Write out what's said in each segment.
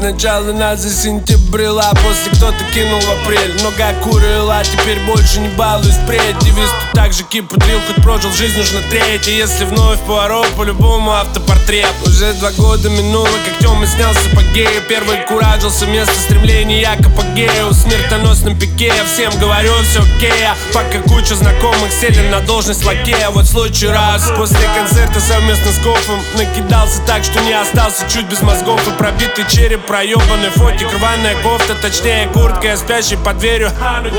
Сначала нас засентябрила, после кто-то кинул в апрель. Много курила, теперь больше не балуюсь впредь. Девиз тут так же кипудрил, хоть прожил жизнь нужно треть. И если вновь поворот, по-любому автопортрет. Уже 2 года минуло, как Тёма снял сапоги. Первый куражился, место стремления я к апогею. В смертоносном пике я всем говорю, все окей. Пока куча знакомых сели на должность лакея. Вот случай раз, после концерта совместно с Кофом накидался так, что не остался чуть без мозгов. И пробитый череп, проебанный фотик, рваная кофта, точнее куртка, я спящий под дверью.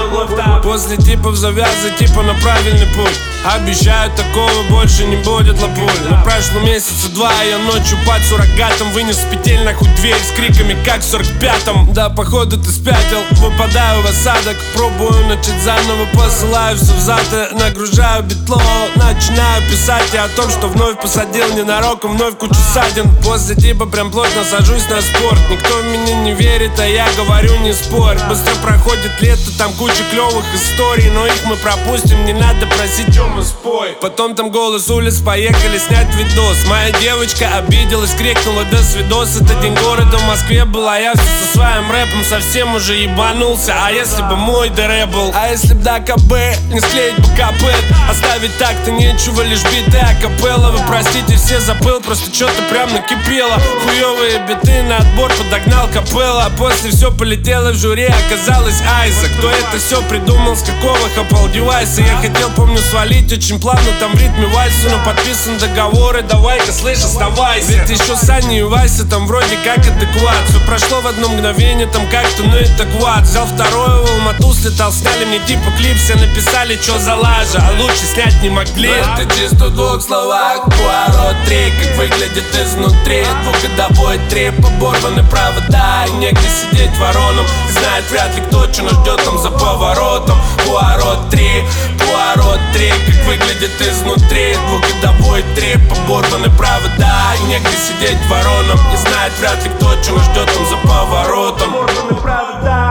После типов завязы, типа на правильный путь. Обещают, такого больше не будет лапуль. Но прошло месяца 2, я ночью под суррогатом вынес с петель нахуй дверь с криками, как в 45-м. Да, походу ты спятил, выпадаю в осадок. Пробую начать заново, посылаю все взад и нагружаю битло. Начинаю писать я о том, что вновь посадил ненароком вновь кучу ссадин. После типа прям плотно сажусь на спорт. Никто в меня не верит, а я говорю не спорь. Быстро проходит лето, там куча клевых историй, но их мы пропустим, не надо просить, Тёма, спой. Потом там голос улиц, поехали снять видос. Моя девочка обиделась, крикнула до свидос. Это день города в Москве был, а я все со своим рэпом совсем уже ебанулся. А если бы мой ДР был? А если б до КБ не склеить бы капет? Оставить так-то нечего, лишь биты акапелла. Вы простите, все забыл, просто что-то прям накипело. Хуёвые биты на отбор подогнал капелла. А после все полетело в жюри, оказалось Айза. Кто это все придумал, с какого Apple девайса? Я хотел, помню, свалить очень плавно там в ритме вальса, но подписан договор, и давай-ка, слышь, оставайся. Ведь еще Саня и Вася там вроде как адекват. Все прошло в одно мгновение, там как-то, ну это квад. Взял второе в Алмату, слетал, сняли мне типа клип. Все написали, чё за лажа, а лучше снять не могли. Это чисто в 2 словах, поворот 3. Как выглядит изнутри, 2-годовой трип. Оборваны провода и негде сидеть вороном. Знает вряд ли кто, что нас ждет там за поворотом. Поворот 3, поворот 3. Как выглядит изнутри, 2-годовой трип. Оборваны провода и негде сидеть вороном. Не знает вряд ли кто, что нас ждет там за поворотом. Оборваны провода.